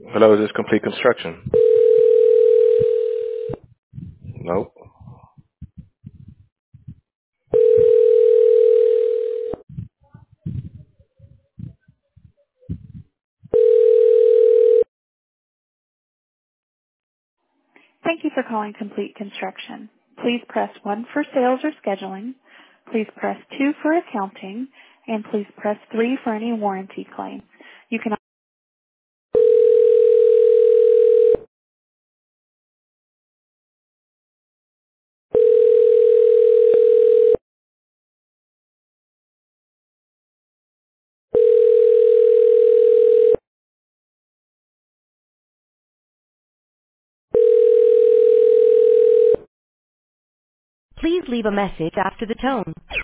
Hello, is this complete construction? Nope. Thank you for calling Complete Construction. Please press 1 for sales or scheduling. Please press 2 for accounting, and please press 3 for any warranty claims. You can Please leave a message after the tone.